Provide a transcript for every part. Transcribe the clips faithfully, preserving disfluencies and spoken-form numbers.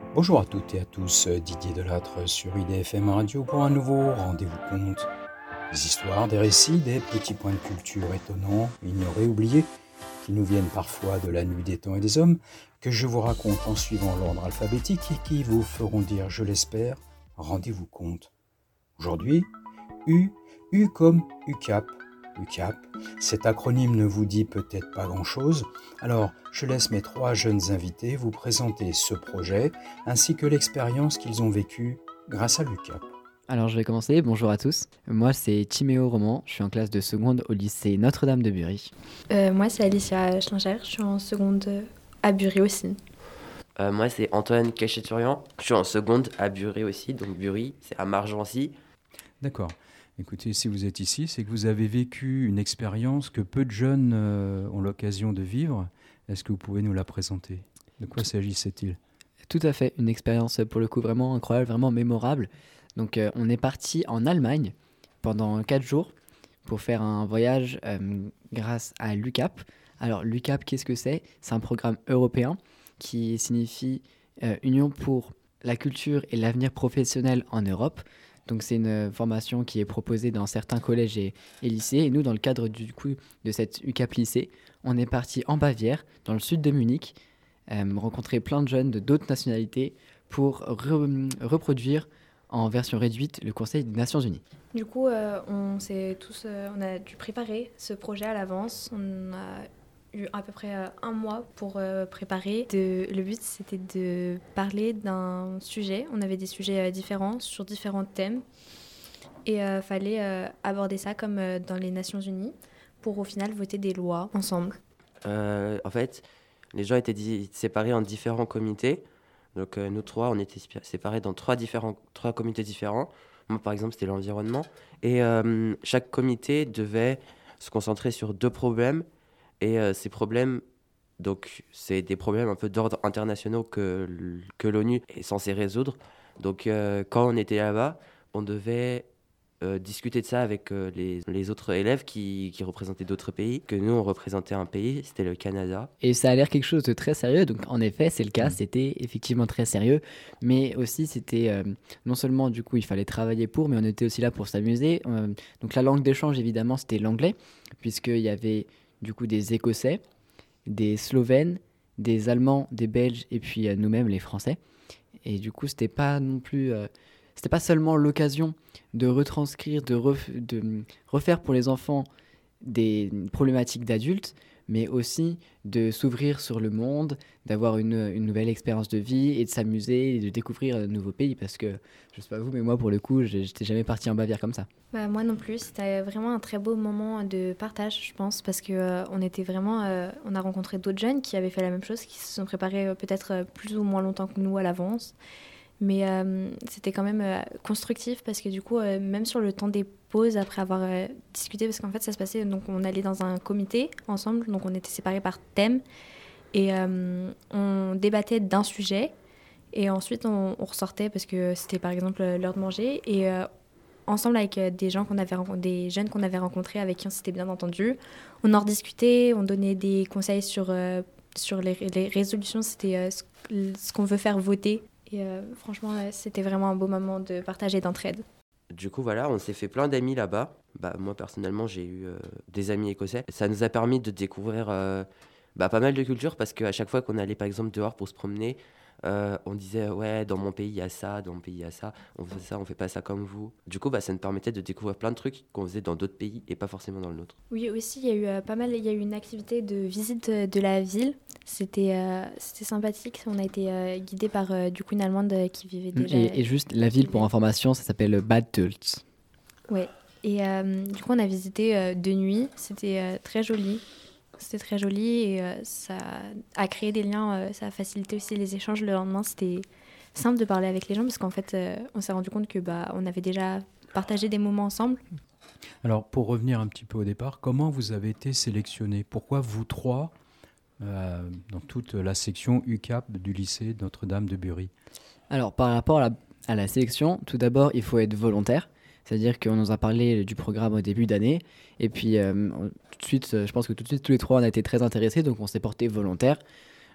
Bonjour à toutes et à tous, Didier Delattre sur I D F M Radio pour un nouveau Rendez-vous Conte. Des histoires, des récits, des petits points de culture étonnants, ignorés, oubliés, qui nous viennent parfois de la nuit des temps et des hommes, que je vous raconte en suivant l'ordre alphabétique et qui vous feront dire, je l'espère, Rendez-vous Conte. Aujourd'hui, U, U comme UCAP. UCAP, cet acronyme ne vous dit peut-être pas grand-chose, alors je laisse mes trois jeunes invités vous présenter ce projet ainsi que l'expérience qu'ils ont vécue grâce à l'UCAP. Alors je vais commencer, bonjour à tous. Moi c'est Timéo Roman, je suis en classe de seconde au lycée Notre-Dame de Bury. Euh, moi c'est Alicia Schlinger, je suis en seconde à Bury aussi. Euh, moi c'est Antoine Cacheturian, je suis en seconde à Bury aussi, donc Bury c'est à Margency. D'accord. Écoutez, si vous êtes ici, c'est que vous avez vécu une expérience que peu de jeunes euh, ont l'occasion de vivre. Est-ce que vous pouvez nous la présenter ? De quoi s'agissait-il ? Tout à fait, une expérience pour le coup vraiment incroyable, vraiment mémorable. Donc euh, on est parti en Allemagne pendant quatre jours pour faire un voyage euh, grâce à l'UCAP. Alors l'UCAP, qu'est-ce que c'est ? C'est un programme européen qui signifie euh, Union pour la culture et l'avenir professionnel en Europe. Donc c'est une formation qui est proposée dans certains collèges et, et lycées. Et nous, dans le cadre du coup de cette UCAP lycée, on est parti en Bavière, dans le sud de Munich, euh, rencontrer plein de jeunes de d'autres nationalités pour re- reproduire en version réduite le Conseil des Nations Unies. Du coup, euh, on s'est tous, euh, on a dû préparer ce projet à l'avance. On a eu à peu près euh, un mois pour euh, préparer. De, le but, c'était de parler d'un sujet. On avait des sujets euh, différents sur différents thèmes. Et il euh, fallait euh, aborder ça comme euh, dans les Nations Unies pour au final voter des lois ensemble. Euh, en fait, les gens étaient di- séparés en différents comités. Donc euh, nous trois, on était spi- séparés dans trois, différents, trois comités différents. Moi par exemple, c'était l'environnement. Et euh, chaque comité devait se concentrer sur deux problèmes. Et euh, ces problèmes, donc c'est des problèmes un peu d'ordre internationaux que, l- que l'ONU est censée résoudre. Donc euh, quand on était là-bas, on devait euh, discuter de ça avec euh, les, les autres élèves qui, qui représentaient d'autres pays. Que nous, on représentait un pays, c'était le Canada. Et ça a l'air quelque chose de très sérieux, donc en effet c'est le cas, Mmh. c'était effectivement très sérieux, mais aussi c'était euh, non seulement du coup il fallait travailler pour, mais on était aussi là pour s'amuser. Euh, donc la langue d'échange évidemment c'était l'anglais, puisqu'il y avait du coup des Écossais, des Slovènes, des Allemands, des Belges et puis euh, nous-mêmes les Français. Et du coup c'était pas non plus, euh, c'était pas seulement l'occasion de retranscrire, de, ref- de refaire pour les enfants des problématiques d'adultes, mais aussi de s'ouvrir sur le monde, d'avoir une, une nouvelle expérience de vie et de s'amuser et de découvrir un nouveau pays. Parce que, je sais pas vous, mais moi, pour le coup, j'ai- j'étais jamais parti en Bavière comme ça. Bah, moi non plus, c'était vraiment un très beau moment de partage, je pense, parce que euh, on était vraiment, euh, on a rencontré d'autres jeunes qui avaient fait la même chose, qui se sont préparés euh, peut-être euh, plus ou moins longtemps que nous à l'avance. Mais euh, c'était quand même euh, constructif parce que du coup, euh, même sur le temps des pauses, après avoir euh, discuté, parce qu'en fait ça se passait, donc on allait dans un comité ensemble, donc on était séparés par thème, et euh, on débattait d'un sujet, et ensuite on, on ressortait parce que c'était par exemple l'heure de manger, et euh, ensemble avec euh, des gens qu'on avait rencontrés, des jeunes qu'on avait rencontrés avec qui on s'était bien entendu, on en rediscutait, on donnait des conseils sur, euh, sur les, les résolutions, c'était euh, ce, ce qu'on veut faire voter. Et euh, franchement, ouais, c'était vraiment un beau moment de partage et d'entraide. Du coup, voilà, on s'est fait plein d'amis là-bas. Bah, moi, personnellement, j'ai eu euh, des amis écossais. Ça nous a permis de découvrir euh, bah, pas mal de cultures parce qu'à chaque fois qu'on allait, par exemple, dehors pour se promener, euh, on disait, ouais, dans mon pays, il y a ça, dans mon pays, il y a ça, on fait ça, on fait pas ça comme vous. Du coup, bah, ça nous permettait de découvrir plein de trucs qu'on faisait dans d'autres pays et pas forcément dans le nôtre. Oui, aussi, il y a eu euh, pas mal, il y a eu une activité de visite euh, de la ville. C'était euh, c'était sympathique. On a été euh, guidés par euh, du coup une Allemande euh, qui vivait déjà. Et, et juste, la ville, pour information, ça s'appelle Bad Tölz. Ouais. Et euh, du coup, on a visité euh, de nuit. C'était euh, très joli. C'était très joli et euh, ça a créé des liens. Euh, ça a facilité aussi les échanges. Le lendemain, c'était simple de parler avec les gens parce qu'en fait, euh, on s'est rendu compte que bah, on avait déjà partagé des moments ensemble. Alors, pour revenir un petit peu au départ, comment vous avez été sélectionnés ? Pourquoi vous trois, euh, dans toute la section UCAP du lycée Notre-Dame de Bury ? Alors, par rapport à la, à la sélection, tout d'abord, il faut être volontaire. C'est-à-dire qu'on nous a parlé du programme au début d'année. Et puis, euh, on- tout de suite, euh, je pense que tout de suite, tous les trois, on a été très intéressés. Donc, on s'est porté volontaire.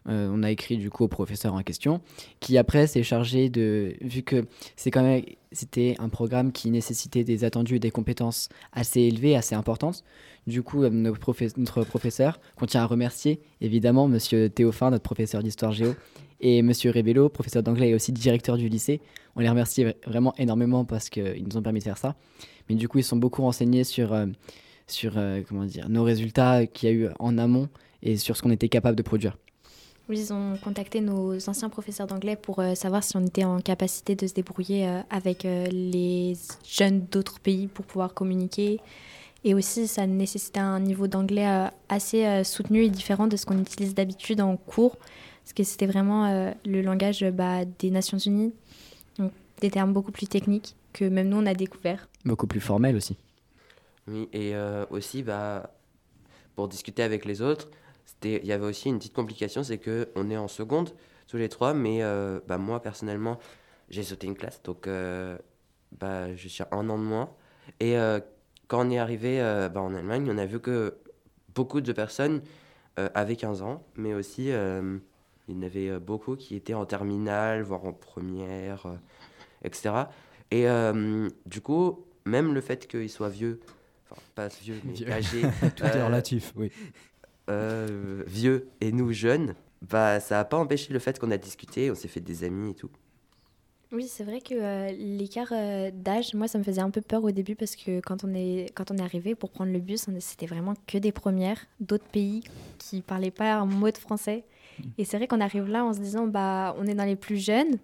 Euh, on a écrit du coup au professeur en question, qui après s'est chargé de, vu que c'est quand même, c'était un programme qui nécessitait des attendus et des compétences assez élevées, assez importantes. Du coup, euh, notre, profe- notre professeur, qu'on tient à remercier, évidemment, Monsieur Théophin, notre professeur d'histoire géo, et Monsieur Rebello, professeur d'anglais et aussi directeur du lycée. On les remercie vraiment énormément parce qu'ils nous ont permis de faire ça. Mais du coup, ils sont beaucoup renseignés sur, euh, sur euh, comment dire, nos résultats qu'il y a eu en amont et sur ce qu'on était capable de produire. Oui, ils ont contacté nos anciens professeurs d'anglais pour euh, savoir si on était en capacité de se débrouiller euh, avec euh, les jeunes d'autres pays pour pouvoir communiquer. Et aussi, ça nécessitait un niveau d'anglais euh, assez euh, soutenu et différent de ce qu'on utilise d'habitude en cours, parce que c'était vraiment euh, le langage bah, des Nations Unies, donc des termes beaucoup plus techniques que même nous, on a découvert. Beaucoup plus formel aussi. Oui, et euh, aussi, bah, pour discuter avec les autres, c'était, il y avait aussi une petite complication, c'est qu'on est en seconde, tous les trois, mais euh, bah, moi, personnellement, j'ai sauté une classe, donc euh, bah, je suis à un an de moins. Et euh, quand on est arrivé euh, bah, en Allemagne, on a vu que beaucoup de personnes euh, avaient quinze ans, mais aussi, euh, il y en avait beaucoup qui étaient en terminale, voire en première, euh, et cetera. Et euh, du coup, même le fait qu'ils soient vieux, enfin, pas vieux, mais Vieux. âgés, Tout est relatif, oui. euh, vieux et nous jeunes, bah, ça n'a pas empêché le fait qu'on a discuté, on s'est fait des amis et tout. Oui, c'est vrai que euh, l'écart euh, d'âge, moi, ça me faisait un peu peur au début parce que quand on est, quand on est arrivé pour prendre le bus, on, c'était vraiment que des premières d'autres pays qui ne parlaient pas un mot de français. Et c'est vrai qu'on arrive là en se disant, bah, on est dans les plus jeunes.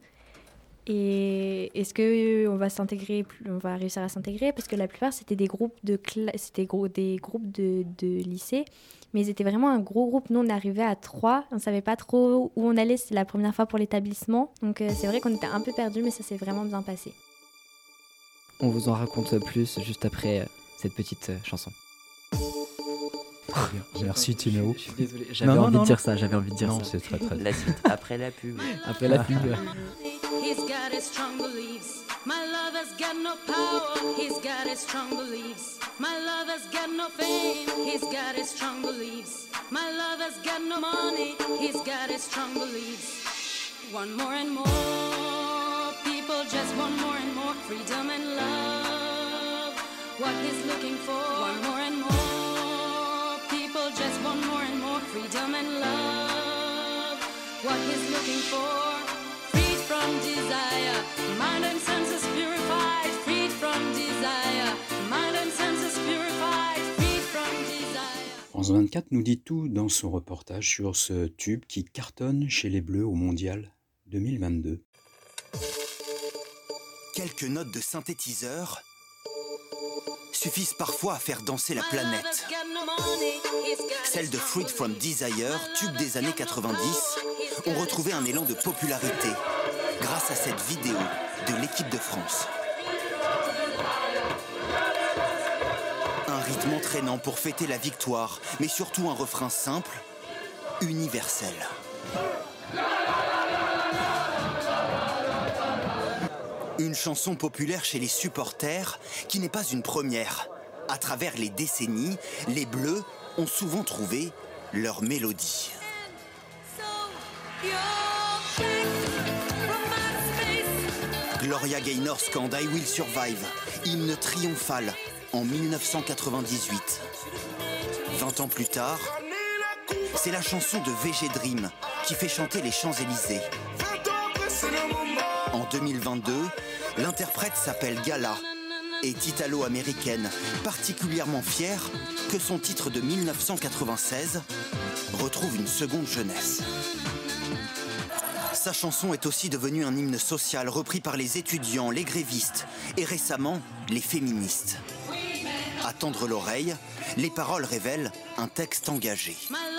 Et est-ce qu'on va s'intégrer, on va réussir à s'intégrer? Parce que la plupart, c'était des groupes de, cla- c'était gros, des groupes de, de lycée. Mais ils étaient vraiment un gros groupe. Nous, on est arrivés à trois. On ne savait pas trop où on allait. C'était la première fois pour l'établissement. Donc, euh, c'est vrai qu'on était un peu perdus, mais ça s'est vraiment bien passé. On vous en raconte plus juste après euh, cette petite euh, chanson. Très bien. Merci Timéo. Je suis désolé, j'avais Non, non, envie non, de dire non. ça, j'avais envie de dire Non, ça. c'est très très La suite, après la pub. Après la pub. He's got his strong beliefs. My lover's got no power. He's got his strong beliefs. My lover's got no fame. He's got his strong beliefs. My lover's got no money. He's got his strong beliefs. One more and more. People just want more and more freedom and love. What he's looking for. One more and more. People just want more and more freedom and love. What he's looking for. From desire, mind and senses purified, freed from desire, mind and senses purified, freed from desire. France vingt-quatre nous dit tout dans son reportage sur ce tube qui cartonne chez les Bleus au Mondial deux mille vingt-deux. Quelques notes de synthétiseur suffisent parfois à faire danser la planète. Celles de Freed from Desire, tube des années quatre-vingt-dix, ont retrouvé un élan de popularité grâce à cette vidéo de l'équipe de France. Un rythme entraînant pour fêter la victoire, mais surtout un refrain simple, universel. Une chanson populaire chez les supporters qui n'est pas une première. À travers les décennies, les Bleus ont souvent trouvé leur mélodie. Gloria Gaynor scande I Will Survive, hymne triomphal en dix-neuf cent quatre-vingt-dix-huit. Vingt ans plus tard, c'est la chanson de V G Dream qui fait chanter les Champs-Élysées. En deux mille vingt-deux, l'interprète s'appelle Gala, est italo-américaine, particulièrement fière que son titre de dix-neuf cent quatre-vingt-seize retrouve une seconde jeunesse. Sa chanson est aussi devenue un hymne social repris par les étudiants, les grévistes et récemment les féministes. À tendre l'oreille, les paroles révèlent un texte engagé.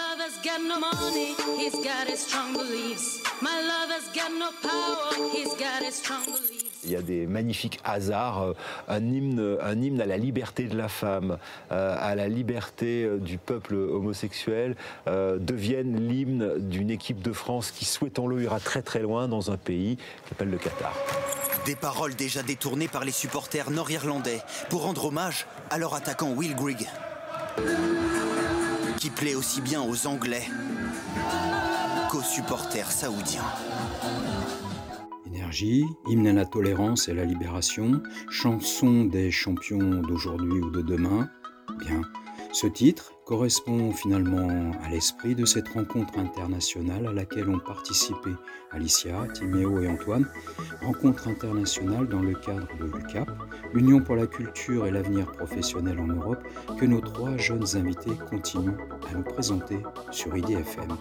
Il y a des magnifiques hasards, un hymne, un hymne à la liberté de la femme, euh, à la liberté du peuple homosexuel, euh, deviennent l'hymne d'une équipe de France qui, souhaitons-le, ira très très loin dans un pays qui s'appelle le Qatar. Des paroles déjà détournées par les supporters nord-irlandais pour rendre hommage à leur attaquant Will Grigg. qui plaît aussi bien aux Anglais qu'aux supporters saoudiens. Énergie, hymne à la tolérance et la libération, chanson des champions d'aujourd'hui ou de demain. Bien, ce titre correspond finalement à l'esprit de cette rencontre internationale à laquelle ont participé Alicia, Timéo et Antoine. Rencontre internationale dans le cadre de l'U C A P, l'Union pour la culture et l'avenir professionnel en Europe, que nos trois jeunes invités continuent à nous présenter sur I D F M.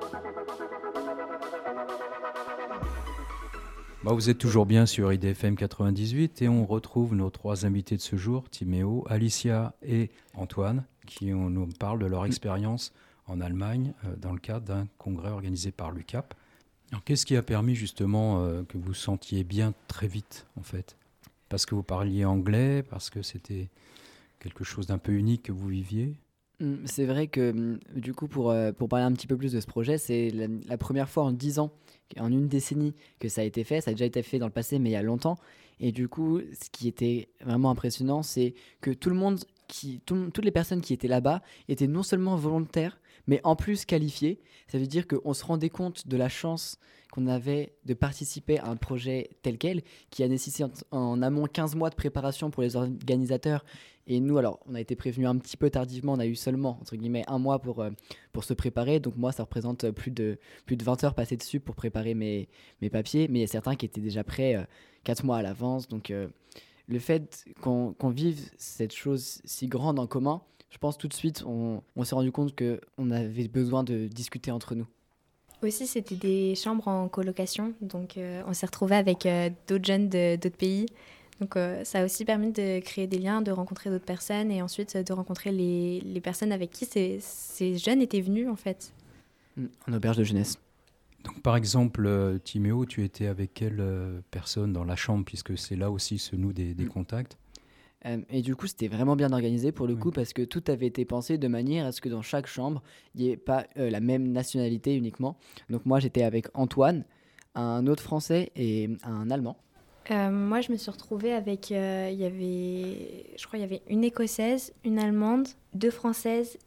Bah, vous êtes toujours bien sur I D F M quatre-vingt-dix-huit et on retrouve nos trois invités de ce jour, Timéo, Alicia et Antoine, qui on, nous parlent de leur expérience en Allemagne euh, dans le cadre d'un congrès organisé par l'U C A P. Alors, qu'est-ce qui a permis justement euh, que vous sentiez bien très vite, en fait ? Parce que vous parliez anglais, parce que c'était quelque chose d'un peu unique que vous viviez ? C'est vrai que, du coup, pour, euh, pour parler un petit peu plus de ce projet, c'est la, la première fois en dix ans, en une décennie, que ça a été fait. Ça a déjà été fait dans le passé, mais il y a longtemps. Et du coup, ce qui était vraiment impressionnant, c'est que tout le monde, qui, tout, toutes les personnes qui étaient là-bas étaient non seulement volontaires, mais en plus qualifiées. Ça veut dire qu'on se rendait compte de la chance qu'on avait de participer à un projet tel quel, qui a nécessité en, en amont quinze mois de préparation pour les organisateurs. Et nous, alors, on a été prévenus un petit peu tardivement, on a eu seulement, entre guillemets, un mois pour, euh, pour se préparer. Donc moi, ça représente plus de, plus de vingt heures passées dessus pour préparer mes, mes papiers. Mais il y a certains qui étaient déjà prêts euh, quatre mois à l'avance. Donc euh, le fait qu'on, qu'on vive cette chose si grande en commun, je pense tout de suite, on, on s'est rendu compte qu'on avait besoin de discuter entre nous. Aussi, c'était des chambres en colocation. Donc euh, on s'est retrouvés avec euh, d'autres jeunes de, d'autres pays. Donc euh, ça a aussi permis de créer des liens, de rencontrer d'autres personnes et ensuite de rencontrer les, les personnes avec qui ces, ces jeunes étaient venus en fait. En auberge de jeunesse. Donc par exemple, euh, Timéo, tu étais avec quelle euh, personne dans la chambre, puisque c'est là aussi se nouent des, des mmh. contacts euh, Et du coup, c'était vraiment bien organisé pour le oui. coup, parce que tout avait été pensé de manière à ce que dans chaque chambre, il n'y ait pas euh, la même nationalité uniquement. Donc moi, j'étais avec Antoine, un autre Français et un Allemand. Euh, moi, je me suis retrouvée avec, euh, y avait, je crois, il y avait une Écossaise, une Allemande, deux Françaises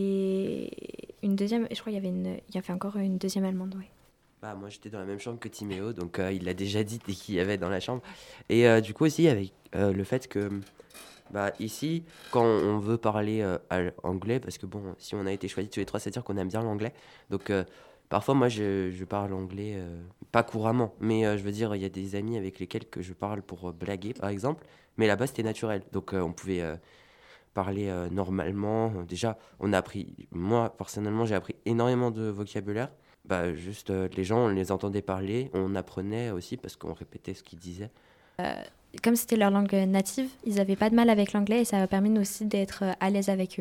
et une deuxième. Je crois qu'il y avait une, il y avait encore une deuxième Allemande, oui. Bah moi, j'étais dans la même chambre que Timéo, donc euh, il l'a déjà dit dès qu'il y avait dans la chambre. Et euh, du coup aussi avec euh, le fait que, bah ici, quand on veut parler euh, anglais, parce que bon, si on a été choisis tous les trois, c'est-à-dire qu'on aime bien l'anglais, donc. Euh, Parfois, moi, je, je parle anglais, euh, pas couramment, mais euh, je veux dire, il y a des amis avec lesquels que je parle pour euh, blaguer, par exemple. Mais là-bas, c'était naturel. Donc, euh, on pouvait euh, parler euh, normalement. Déjà, on a appris, moi, personnellement, j'ai appris énormément de vocabulaire. Bah, juste, euh, les gens, on les entendait parler. On apprenait aussi parce qu'on répétait ce qu'ils disaient. Euh, comme c'était leur langue native, ils n'avaient pas de mal avec l'anglais et ça a permis nous aussi d'être à l'aise avec eux.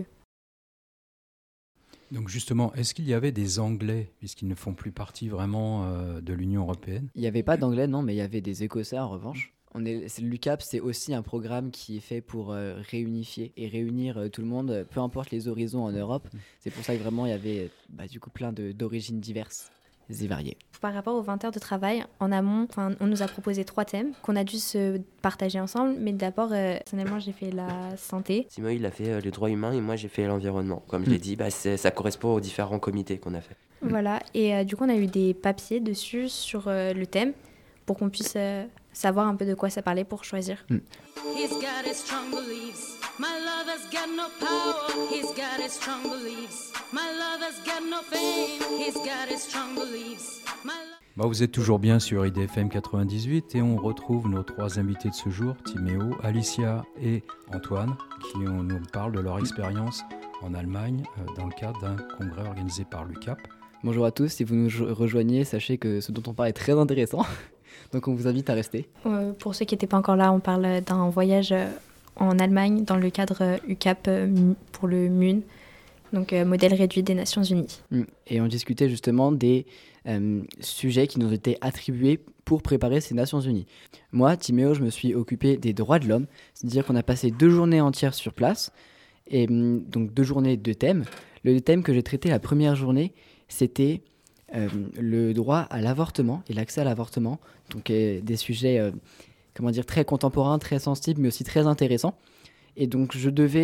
Donc justement, est-ce qu'il y avait des Anglais, puisqu'ils ne font plus partie vraiment euh, de l'Union européenne ? Il n'y avait pas d'Anglais, non, mais il y avait des Écossais en revanche. On est, c'est, l'U C A P, c'est aussi un programme qui est fait pour euh, réunifier et réunir euh, tout le monde, peu importe les horizons en Europe. C'est pour ça que vraiment il y avait bah, du coup plein de, d'origines diverses et variées. Par rapport aux vingt heures de travail, en amont, on nous a proposé trois thèmes qu'on a dû se partager ensemble. Mais d'abord, euh, personnellement, j'ai fait la santé. Simon, il a fait euh, les droits humains et moi, j'ai fait l'environnement. Comme je l'ai dit, bah, c'est, ça correspond aux différents comités qu'on a fait. Voilà, et euh, du coup, on a eu des papiers dessus sur euh, le thème pour qu'on puisse euh, savoir un peu de quoi ça parlait pour choisir. Mm. He's got his strong beliefs. My love has got no power. He's got his strong beliefs. My love has got no fame. He's got his strong beliefs. My lo- bah, vous êtes toujours bien sur I D F M quatre-vingt-dix-huit et on retrouve nos trois invités de ce jour, Timéo, Alicia et Antoine, qui on, nous parlent de leur expérience en Allemagne euh, dans le cadre d'un congrès organisé par l'U C A P. Bonjour à tous, si vous nous rejoignez, sachez que ce dont on parle est très intéressant, donc on vous invite à rester. Euh, pour ceux qui n'étaient pas encore là, on parle d'un voyage euh, en Allemagne dans le cadre U C A P euh, pour le M U N, donc euh, modèle réduit des Nations Unies. Et on discutait justement des euh, sujets qui nous étaient attribués pour préparer ces Nations Unies. Moi, Timéo, je me suis occupé des droits de l'homme, c'est-à-dire qu'on a passé deux journées entières sur place, et donc deux journées de thèmes. Le thème que j'ai traité la première journée, c'était euh, le droit à l'avortement et l'accès à l'avortement, donc euh, des sujets euh, comment dire, très contemporains, très sensibles, mais aussi très intéressants. Et donc je devais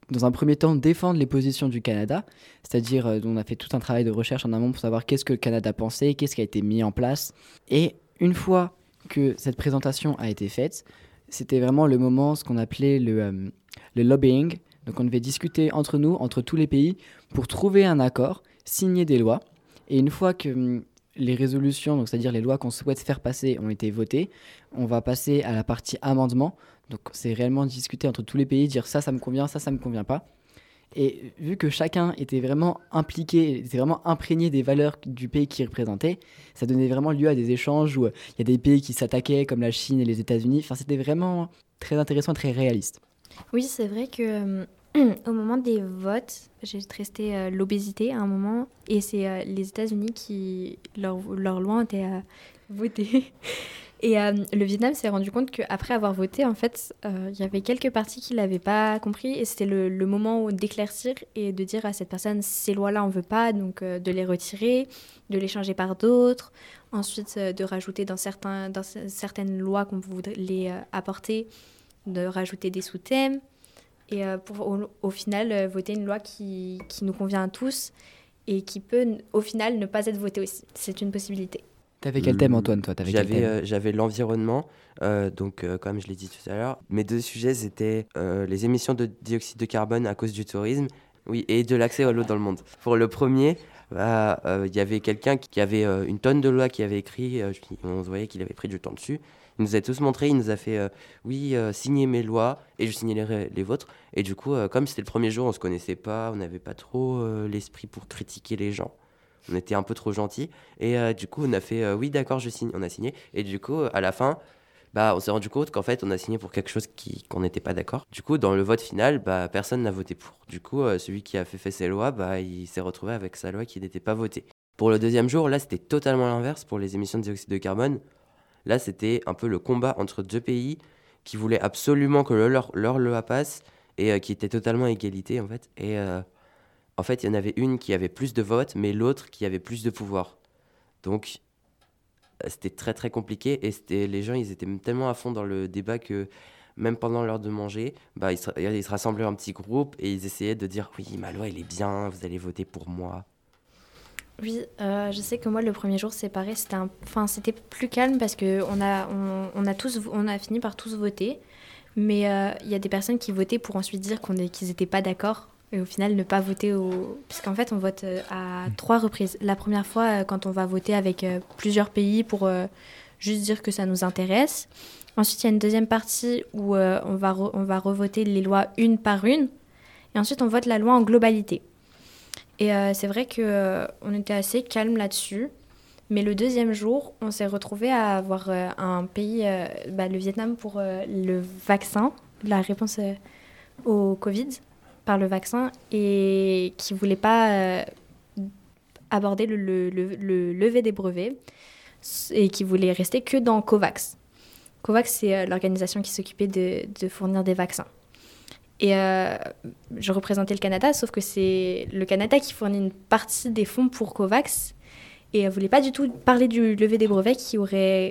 dans un premier temps, défendre les positions du Canada, c'est-à-dire euh, on a fait tout un travail de recherche en amont pour savoir qu'est-ce que le Canada pensait, qu'est-ce qui a été mis en place. Et une fois que cette présentation a été faite, c'était vraiment le moment, ce qu'on appelait le, euh, le lobbying. Donc on devait discuter entre nous, entre tous les pays, pour trouver un accord, signer des lois. Et une fois que hum, les résolutions, donc c'est-à-dire les lois qu'on souhaite faire passer, ont été votées, on va passer à la partie amendement. Donc c'est réellement discuter entre tous les pays, dire ça, ça me convient, ça, ça me convient pas. Et vu que chacun était vraiment impliqué, était vraiment imprégné des valeurs du pays qu'il représentait, ça donnait vraiment lieu à des échanges où il y a des pays qui s'attaquaient comme la Chine et les États-Unis. Enfin, c'était vraiment très intéressant, très réaliste. Oui, c'est vrai que au moment des votes, j'ai resté euh, l'obésité à un moment, et c'est euh, les États-Unis qui leur leur loi ont été euh, votée. Et euh, le Vietnam s'est rendu compte qu'après avoir voté, en fait, euh, il y avait quelques parties qui ne l'avaient pas compris. Et c'était le, le moment où d'éclaircir et de dire à cette personne, ces lois-là, on ne veut pas, donc euh, de les retirer, de les changer par d'autres. Ensuite, euh, de rajouter dans, certains, dans certaines lois qu'on voudrait les euh, apporter, de rajouter des sous-thèmes. Et euh, pour au, au final, euh, voter une loi qui, qui nous convient à tous et qui peut, au final, ne pas être votée aussi. C'est une possibilité. T'avais quel thème, Antoine, toi? T'avais J'avais, quel thème euh, j'avais l'environnement, euh, donc euh, comme je l'ai dit tout à l'heure. Mes deux sujets, c'était euh, les émissions de dioxyde de carbone à cause du tourisme, oui, et de l'accès à l'eau dans le monde. Pour le premier, bah, euh, y avait quelqu'un qui avait euh, une tonne de lois qui avait écrit, euh, on voyait qu'il avait pris du temps dessus. Il nous a tous montré, il nous a fait, euh, oui, euh, signer mes lois, et je signais les, les vôtres. Et du coup, euh, comme c'était le premier jour, on se connaissait pas, on n'avait pas trop euh, l'esprit pour critiquer les gens. On était un peu trop gentils. Et euh, du coup, on a fait euh, oui, d'accord, je signe. On a signé. Et du coup, à la fin, bah, on s'est rendu compte qu'en fait, on a signé pour quelque chose qui, qu'on n'était pas d'accord. Du coup, dans le vote final, bah, personne n'a voté pour. Du coup, euh, celui qui a fait, fait ses lois, bah, il s'est retrouvé avec sa loi qui n'était pas votée. Pour le deuxième jour, là, c'était totalement l'inverse pour les émissions de dioxyde de carbone. Là, c'était un peu le combat entre deux pays qui voulaient absolument que le, leur, leur loi passe et euh, qui étaient totalement à égalité, en fait. Et. Euh, En fait, il y en avait une qui avait plus de votes, mais l'autre qui avait plus de pouvoir. Donc, c'était très très compliqué. Et c'était, les gens, ils étaient tellement à fond dans le débat que même pendant l'heure de manger, bah, ils, se, ils se rassemblaient en petits groupes et ils essayaient de dire « Oui, ma loi, elle est bien, vous allez voter pour moi ». Oui, euh, je sais que moi, le premier jour, c'est pareil. C'était, un... enfin, c'était plus calme parce qu'on a, on, on a, tous, on a fini par tous voter. Mais il euh, y a des personnes qui votaient pour ensuite dire qu'on est, qu'ils n'étaient pas d'accord. Et au final, ne pas voter au... Puisqu'en fait, on vote à trois reprises. La première fois, quand on va voter avec plusieurs pays pour euh, juste dire que ça nous intéresse. Ensuite, il y a une deuxième partie où euh, on, va re... on va revoter les lois une par une. Et ensuite, on vote la loi en globalité. Et euh, c'est vrai qu'on euh, était assez calme là-dessus. Mais le deuxième jour, on s'est retrouvé à avoir euh, un pays, euh, bah, le Vietnam, pour euh, le vaccin, la réponse euh, au Covid par le vaccin, et qui ne voulait pas euh, aborder le, le, le, le lever des brevets et qui voulait rester que dans COVAX. COVAX, c'est euh, l'organisation qui s'occupait de, de fournir des vaccins. Et euh, je représentais le Canada, sauf que c'est le Canada qui fournit une partie des fonds pour COVAX et elle ne voulait pas du tout parler du lever des brevets qui aurait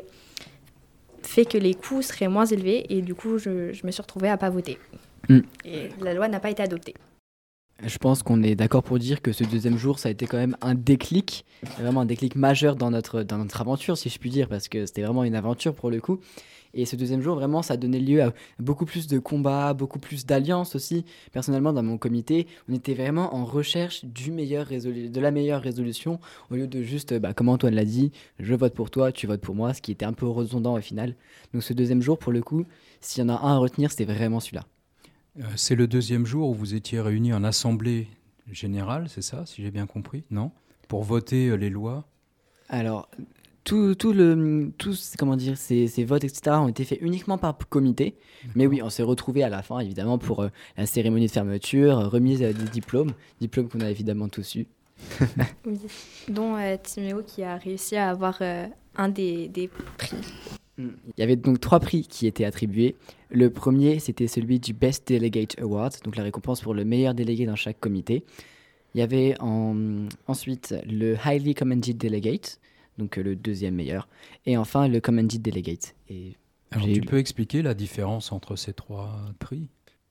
fait que les coûts seraient moins élevés, et du coup, je, je me suis retrouvée à ne pas voter. Mm. Et la loi n'a pas été adoptée. Je pense qu'on est d'accord pour dire que ce deuxième jour, ça a été quand même un déclic, vraiment un déclic majeur dans notre, dans notre aventure, si je puis dire, parce que c'était vraiment une aventure pour le coup. Et ce deuxième jour, vraiment, ça a donné lieu à beaucoup plus de combats, beaucoup plus d'alliances aussi. Personnellement, dans mon comité, on était vraiment en recherche du meilleur résolu- de la meilleure résolution, au lieu de juste, bah, comme Antoine l'a dit, je vote pour toi, tu votes pour moi, ce qui était un peu redondant au final. Donc ce deuxième jour, pour le coup, s'il y en a un à retenir, c'était vraiment celui-là. Euh, c'est le deuxième jour où vous étiez réunis en assemblée générale, c'est ça, si j'ai bien compris, non? Pour voter euh, les lois? Alors, tout, tout le, tous, comment dire, ces, ces votes, et cetera, ont été faits uniquement par comité. D'accord. Mais oui, on s'est retrouvés à la fin, évidemment, pour euh, la cérémonie de fermeture, euh, remise euh, des diplômes, diplômes qu'on a évidemment tous eus. Oui, dont euh, Timéo qui a réussi à avoir euh, un des, des prix. Il y avait donc trois prix qui étaient attribués. Le premier, c'était celui du Best Delegate Award, donc la récompense pour le meilleur délégué dans chaque comité. Il y avait en, ensuite le Highly Commended Delegate, donc le deuxième meilleur. Et enfin, le Commended Delegate. Et Alors, tu eu... peux expliquer la différence entre ces trois prix ?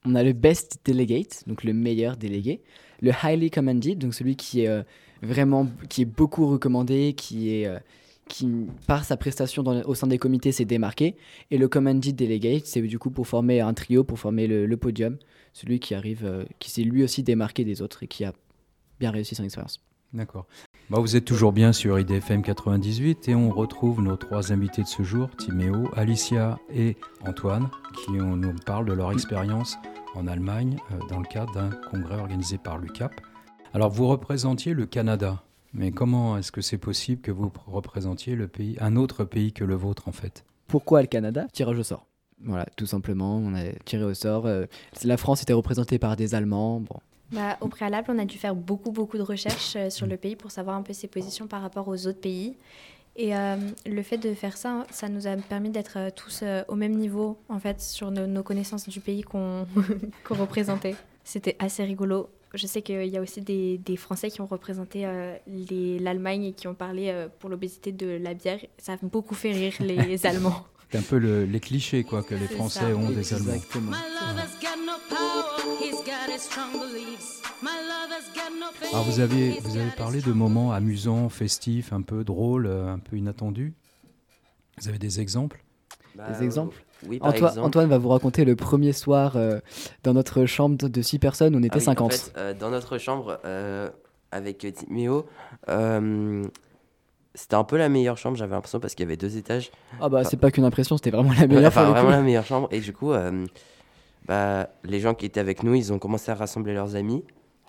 On a le Best Delegate, donc le meilleur délégué. Le Highly Commended, donc celui qui est euh, vraiment, qui est beaucoup recommandé, qui est... Euh, qui, par sa prestation dans, au sein des comités, s'est démarqué. Et le Commended Delegate, c'est du coup pour former un trio, pour former le, le podium. Celui qui arrive, euh, qui s'est lui aussi démarqué des autres et qui a bien réussi son expérience. D'accord. Bah, vous êtes toujours bien sur I D F M quatre-vingt-dix-huit et on retrouve nos trois invités de ce jour, Timéo, Alicia et Antoine, qui on, nous parlent de leur expérience en Allemagne euh, dans le cadre d'un congrès organisé par l'U C A P. Alors vous représentiez le Canada. Mais comment est-ce que c'est possible que vous représentiez le pays, un autre pays que le vôtre en fait ? Pourquoi le Canada ? Tirage au sort. Voilà, tout simplement, on a tiré au sort. Euh, la France était représentée par des Allemands. Bon. Bah, au préalable, on a dû faire beaucoup, beaucoup de recherches euh, sur le pays pour savoir un peu ses positions par rapport aux autres pays. Et euh, le fait de faire ça, ça nous a permis d'être euh, tous euh, au même niveau, en fait, sur nos, nos connaissances du pays qu'on, qu'on représentait. C'était assez rigolo. Je sais qu'il y a aussi des, des Français qui ont représenté euh, les, l'Allemagne et qui ont parlé euh, pour l'obésité de la bière. Ça a beaucoup fait rire les Allemands. C'est un peu le, les clichés quoi, que les Français ça. ont des Allemands. Exactement. Alors vous avez, vous avez parlé de moments amusants, festifs, un peu drôles, un peu inattendus. Vous avez des exemples ? Bah, Des exemples ? Oui, par Antoine, exemple. Antoine va vous raconter le premier soir euh, dans notre chambre de six personnes, on était Ah oui, cinquante. En fait, euh, dans notre chambre, euh, avec Timéo, euh, c'était un peu la meilleure chambre, j'avais l'impression, parce qu'il y avait deux étages. Ah bah Enfin, c'est pas qu'une impression, c'était vraiment la meilleure. enfin, pour le vraiment coup. la meilleure chambre. Et du coup, euh, bah, les gens qui étaient avec nous, ils ont commencé à rassembler leurs amis.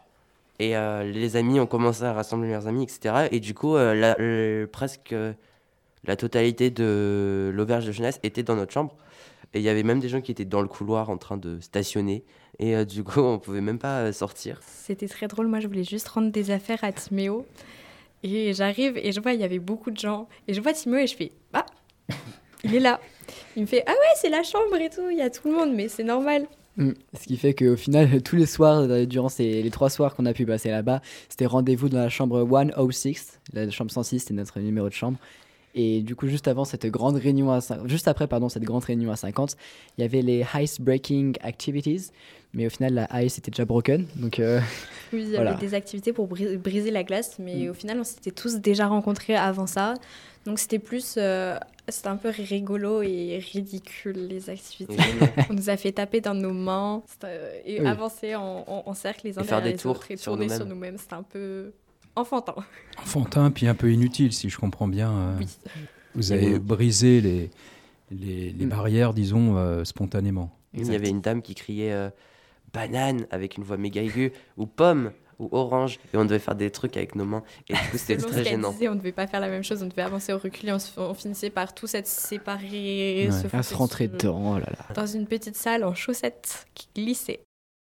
Et euh, les amis ont commencé à rassembler leurs amis, et cetera. Et du coup, euh, la, le, presque euh, la totalité de l'auberge de jeunesse était dans notre chambre. Et il y avait même des gens qui étaient dans le couloir en train de stationner. Et euh, du coup, on pouvait même pas euh, sortir. C'était très drôle. Moi, je voulais juste rendre des affaires à Timéo. Et j'arrive et je vois, il y avait beaucoup de gens. Et je vois Timéo et je fais « Ah, il est là !» Il me fait « Ah ouais, c'est la chambre et tout, il y a tout le monde, mais c'est normal. » Mm. Ce qui fait qu'au final, tous les soirs, euh, durant ces, les trois soirs qu'on a pu passer là-bas, c'était rendez-vous dans la chambre cent six. La chambre cent six, c'était notre numéro de chambre. Et du coup, juste avant cette grande réunion, à, juste après pardon, cette grande réunion à cinquante, il y avait les Ice Breaking Activities. Mais au final, la ice était déjà broken. Donc, euh, Oui, il y voilà. avait des activités pour bri- briser la glace, mais Mm. au final, on s'était tous déjà rencontrés avant ça. Donc c'était plus, euh, c'était un peu rigolo et ridicule les activités. On nous a fait taper dans nos mains c'était- et Oui. avancer en, en- en cercle les uns Et faire derrière des les tours autres et sur tourner nous-mêmes. sur nous-mêmes. C'était un peu enfantin. Enfantin, puis un peu inutile, si je comprends bien. euh, Oui. Vous Et avez vous- brisé les, les, les Mm. barrières, disons, euh, spontanément. Il y avait une dame qui criait euh, banane avec une voix méga aiguë, ou pomme, ou orange, et on devait faire des trucs avec nos mains. Et du coup, c'était Selon très ce qu'elle gênant. disait, on ne devait pas faire la même chose, on devait avancer au recul et on, se- on finissait par tous être séparés, Ouais. se à foutre se rentrer dessus, dedans. Oh là là. dans une petite salle en chaussettes qui glissait.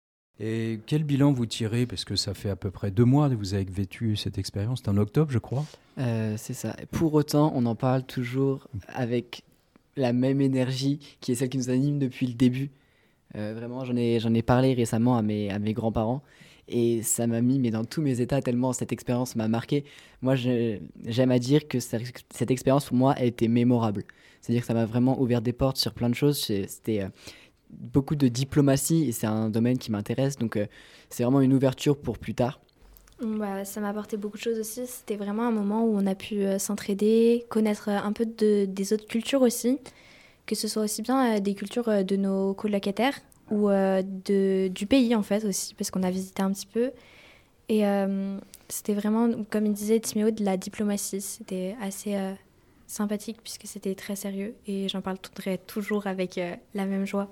Et quel bilan vous tirez ? Parce que ça fait à peu près deux mois que vous avez vécu cette expérience. C'était en octobre, je crois. Euh, c'est ça. Pour autant, on en parle toujours avec la même énergie qui est celle qui nous anime depuis le début. Euh, vraiment, j'en ai, j'en ai parlé récemment à mes, à mes grands-parents et ça m'a mis mais dans tous mes états tellement cette expérience m'a marqué. Moi, je- j'aime à dire que ça- cette expérience pour moi a été mémorable. C'est-à-dire que ça m'a vraiment ouvert des portes sur plein de choses. C'est- C'était euh, beaucoup de diplomatie et c'est un domaine qui m'intéresse. Donc, euh, c'est vraiment une ouverture pour plus tard. Bah, ça m'a apporté beaucoup de choses aussi. C'était vraiment un moment où on a pu euh, s'entraider, connaître euh, un peu de, des autres cultures aussi, que ce soit aussi bien euh, des cultures euh, de nos colocataires ou euh, de, du pays en fait aussi, parce qu'on a visité un petit peu. Et euh, c'était vraiment, comme il disait Timéo, de la diplomatie. C'était assez euh, sympathique puisque c'était très sérieux et j'en parlerai toujours avec euh, la même joie.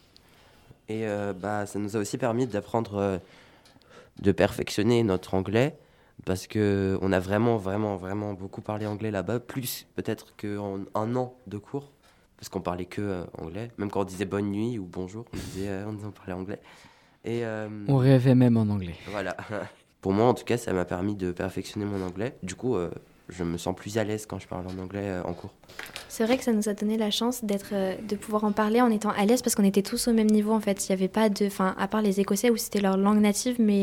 Et euh, bah, ça nous a aussi permis d'apprendre, euh, de perfectionner notre anglais, parce qu'on a vraiment, vraiment, vraiment beaucoup parlé anglais là-bas, plus peut-être qu'en un an de cours, parce qu'on parlait que euh, anglais. Même quand on disait bonne nuit ou bonjour, on, disait, euh, on parlait anglais. Et euh, On rêvait même en anglais. voilà. Pour moi, en tout cas, ça m'a permis de perfectionner mon anglais. Du coup, euh, je me sens plus à l'aise quand je parle en anglais euh, en cours. C'est vrai que ça nous a donné la chance d'être, euh, de pouvoir en parler en étant à l'aise parce qu'on était tous au même niveau en fait. Il y avait pas de, enfin, à part les Écossais où c'était leur langue native, mais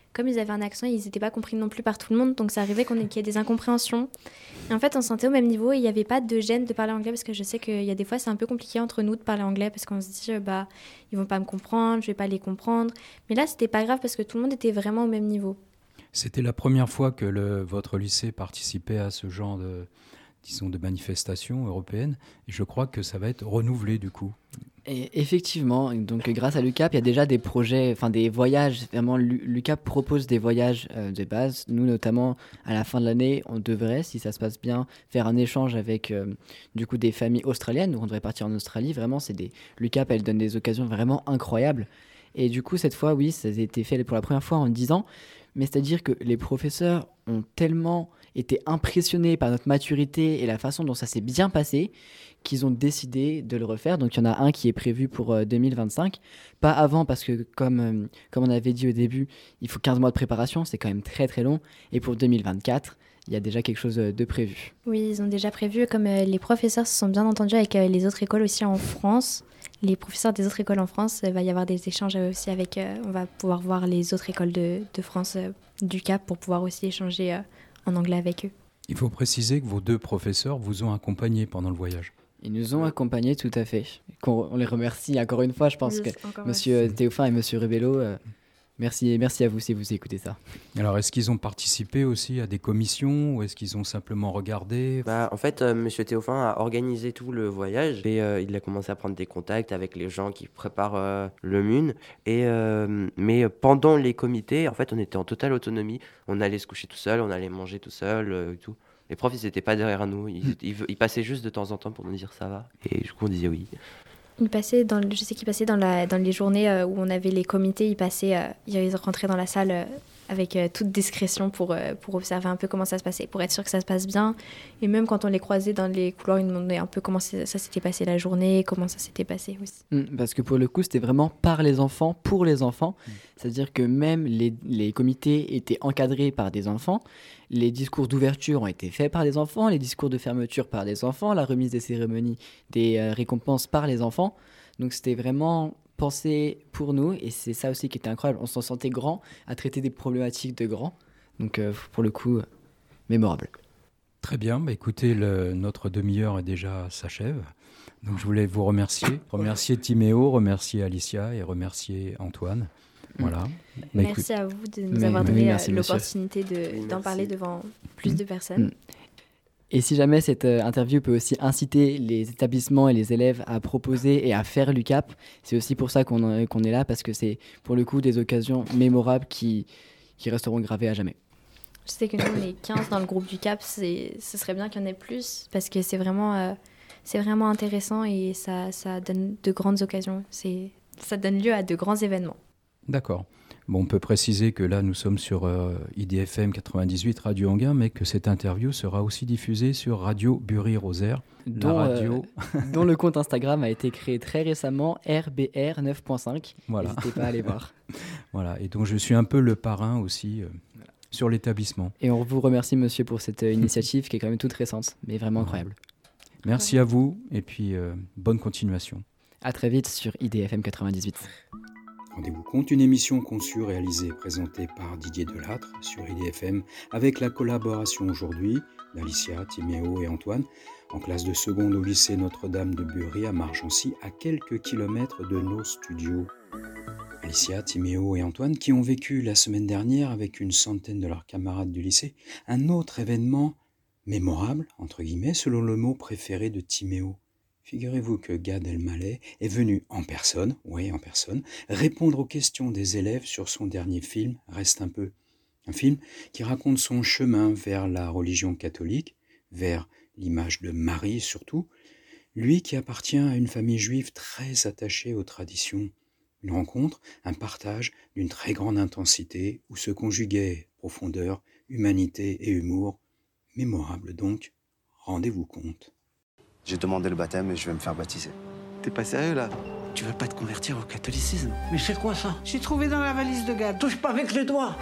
comme ils avaient un accent, ils n'étaient pas compris non plus par tout le monde. Donc ça arrivait qu'on ait, qu'il y ait des incompréhensions. Et en fait, on se sentait au même niveau et il n'y avait pas de gêne de parler anglais parce que je sais qu'il y a des fois, c'est un peu compliqué entre nous de parler anglais parce qu'on se dit, euh, bah, ils vont pas me comprendre, je vais pas les comprendre. Mais là, c'était pas grave parce que tout le monde était vraiment au même niveau. C'était la première fois que le, votre lycée participait à ce genre de, disons, de manifestations européennes. Et je crois que ça va être renouvelé du coup. Et effectivement, donc grâce à l'U C A P, il y a déjà des projets, enfin des voyages. Vraiment, l'U C A P propose des voyages euh, de base. Nous, notamment, à la fin de l'année, on devrait, si ça se passe bien, faire un échange avec euh, du coup des familles australiennes. Donc, on devrait partir en Australie. Vraiment, c'est des l'U C A P, elle donne des occasions vraiment incroyables. Et du coup, cette fois, oui, ça a été fait pour la première fois en dix ans. Mais c'est-à-dire que les professeurs ont tellement été impressionnés par notre maturité et la façon dont ça s'est bien passé qu'ils ont décidé de le refaire. Donc il y en a un qui est prévu pour euh, deux mille vingt-cinq. Pas avant parce que comme, euh, comme on avait dit au début, il faut quinze mois de préparation, c'est quand même très très long. Et pour deux mille vingt-quatre, il y a déjà quelque chose de prévu. Oui, ils ont déjà prévu, comme euh, les professeurs se sont bien entendus avec euh, les autres écoles aussi en France. Les professeurs des autres écoles en France, il va y avoir des échanges aussi avec... Euh, on va pouvoir voir les autres écoles de, de France euh, du C A P pour pouvoir aussi échanger euh, en anglais avec eux. Il faut préciser que vos deux professeurs vous ont accompagné pendant le voyage. Ils nous ont accompagnés, tout à fait. Qu'on, on les remercie encore une fois. Je pense Oui, que Monsieur Théophin et Monsieur Rubello, euh, merci, merci à vous si vous écoutez ça. Alors, est-ce qu'ils ont participé aussi à des commissions ou est-ce qu'ils ont simplement regardé ? Bah, en fait, euh, Monsieur Théophin a organisé tout le voyage et euh, il a commencé à prendre des contacts avec les gens qui préparent euh, le M U N. Et, euh, mais pendant les comités, en fait, on était en totale autonomie. On allait se coucher tout seul, on allait manger tout seul euh, et tout. Les profs, ils n'étaient pas derrière nous. Ils, ils, ils passaient juste de temps en temps pour nous dire ça va. Et du coup, on disait oui. Ils passaient dans, je sais qu'ils passaient dans, la, dans les journées euh, où on avait les comités, ils passaient, euh, ils rentraient dans la salle euh, avec euh, toute discrétion pour, euh, pour observer un peu comment ça se passait, pour être sûr que ça se passe bien. Et même quand on les croisait dans les couloirs, ils nous demandaient un peu comment ça s'était passé la journée, comment ça s'était passé aussi. Mmh, parce que pour le coup, c'était vraiment par les enfants, pour les enfants. Mmh. C'est-à-dire que même les, les comités étaient encadrés par des enfants. Les discours d'ouverture ont été faits par des enfants, les discours de fermeture par des enfants, la remise des cérémonies, des euh, récompenses par les enfants. Donc c'était vraiment pensé pour nous et c'est ça aussi qui était incroyable. On s'en sentait grand à traiter des problématiques de grands. Donc euh, pour le coup, euh, mémorable. Très bien, bah écoutez, le, notre demi-heure est déjà s'achève. Donc je voulais vous remercier. Remercier Timéo, remercier Alicia et remercier Antoine. Voilà. Bah, merci écoute... à vous de nous mais, avoir oui, donné merci, l'opportunité de, oui, d'en parler devant plus mmh. de personnes. Mmh. Et si jamais cette euh, interview peut aussi inciter les établissements et les élèves à proposer et à faire l'U C A P, c'est aussi pour ça qu'on, euh, qu'on est là, parce que c'est pour le coup des occasions mémorables qui, qui resteront gravées à jamais. Je sais que nous, on est quinze dans le groupe du C A P, c'est, ce serait bien qu'il y en ait plus, parce que c'est vraiment, euh, c'est vraiment intéressant et ça, ça donne de grandes occasions, c'est, ça donne lieu à de grands événements. D'accord. Bon, on peut préciser que là, nous sommes sur euh, I D F M quatre-vingt-dix-huit Radio Anguin, mais que cette interview sera aussi diffusée sur Radio Bury-Rosaire, dont, la radio... euh, dont le compte Instagram a été créé très récemment, R B R neuf point cinq. Voilà. N'hésitez pas à aller voir. Voilà, et donc je suis un peu le parrain aussi euh, sur l'établissement. Et on vous remercie, monsieur, pour cette euh, initiative qui est quand même toute récente, mais vraiment incroyable. Merci à vous, et puis euh, bonne continuation. À très vite sur I D F M quatre-vingt-dix-huit. Rendez-vous compte, une émission conçue, réalisée et présentée par Didier Delattre sur I D F M, avec la collaboration aujourd'hui d'Alicia, Timéo et Antoine, en classe de seconde au lycée Notre-Dame de Bury à Margency, à quelques kilomètres de nos studios. Alicia, Timéo et Antoine qui ont vécu la semaine dernière avec une centaine de leurs camarades du lycée un autre événement mémorable, entre guillemets, selon le mot préféré de Timéo. Figurez-vous que Gad Elmaleh est venu en personne, oui en personne, répondre aux questions des élèves sur son dernier film, Reste un peu. Un film qui raconte son chemin vers la religion catholique, vers l'image de Marie surtout, lui qui appartient à une famille juive très attachée aux traditions. Une rencontre, un partage d'une très grande intensité où se conjuguaient profondeur, humanité et humour. Mémorable donc, rendez-vous compte. J'ai demandé le baptême et je vais me faire baptiser. T'es pas sérieux là? Tu veux pas te convertir au catholicisme? Mais c'est quoi ça? J'ai trouvé dans la valise de Gad. Touche pas avec les doigts.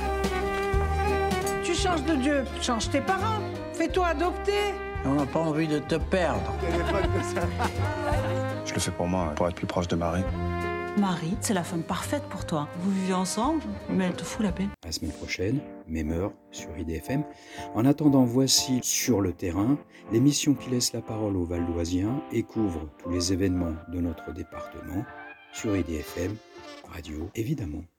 Tu changes de Dieu, change tes parents. Fais-toi adopter. On n'a pas envie de te perdre. Je le fais pour moi, pour être plus proche de Marie. Marie, c'est la femme parfaite pour toi. Vous vivez ensemble, mais elle te fout la paix. À la semaine prochaine, même heure, sur I D F M. En attendant, voici Sur le terrain, l'émission qui laisse la parole aux Valdoisiens et couvre tous les événements de notre département, sur I D F M, radio évidemment.